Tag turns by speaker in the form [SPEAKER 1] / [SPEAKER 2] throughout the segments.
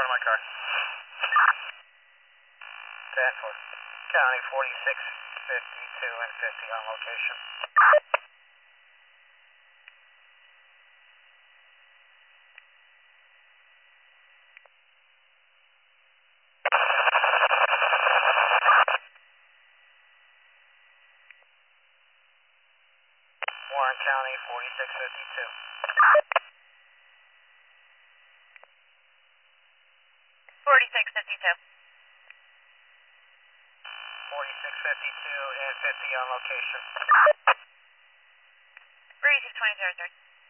[SPEAKER 1] front of my car. Danforth. County 46, 52, and 50 on location. Warren County 4652.
[SPEAKER 2] 4652.
[SPEAKER 1] 4652 and 50 on location.
[SPEAKER 2] Breeze 2003.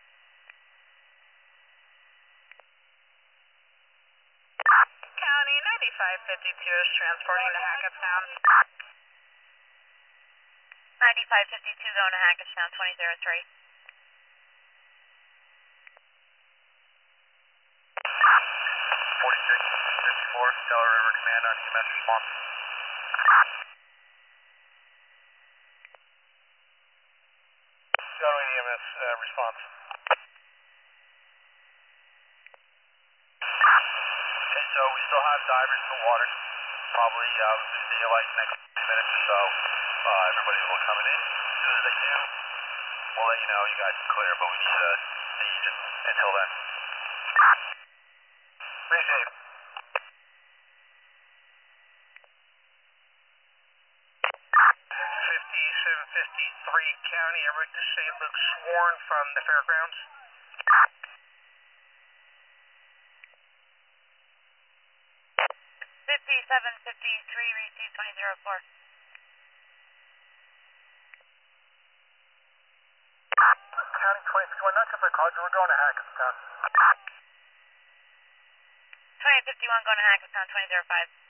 [SPEAKER 2] County 9552 is transporting to Hackettstown. 9552 going to Hackettstown 2003.
[SPEAKER 1] 4654, Delaware River Command on EMS response. Delaware EMS response. Okay, so we still have divers in the water. Probably lose daylight next minutes or so. Everybody will coming in. As soon as they do, we'll let you know you guys can clear, but we need to siege until then. Appreciate it. 5753 County, everybody to St. Luke sworn from the fairgrounds.
[SPEAKER 2] 5753 received 2004.
[SPEAKER 1] County 2051, not just a call, we're going to Hackettstown.
[SPEAKER 2] 2051 going to Hackettstown 2005.